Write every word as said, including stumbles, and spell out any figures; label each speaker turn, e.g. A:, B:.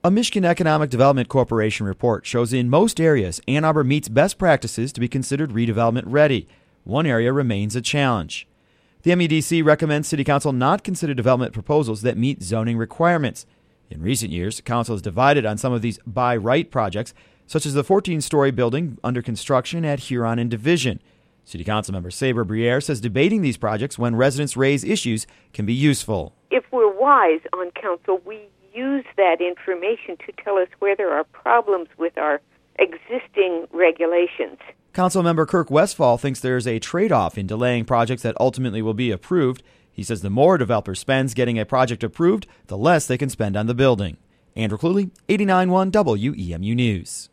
A: A Michigan Economic Development Corporation report shows in most areas Ann Arbor meets best practices to be considered redevelopment ready. One area remains a challenge. The M E D C recommends City Council not consider development proposals that meet zoning requirements. In recent years, Council is divided on some of these by right projects, such as the fourteen-story building under construction at Huron and Division. City Council member Sabre Briere says debating these projects when residents raise issues can be useful.
B: If we're wise on council, we use that information to tell us where there are problems with our existing regulations.
A: Councilmember Kirk Westfall thinks there's a trade-off in delaying projects that ultimately will be approved. He says the more a developer spends getting a project approved, the less they can spend on the building. Andrew Cluley, eighty-nine point one W E M U News.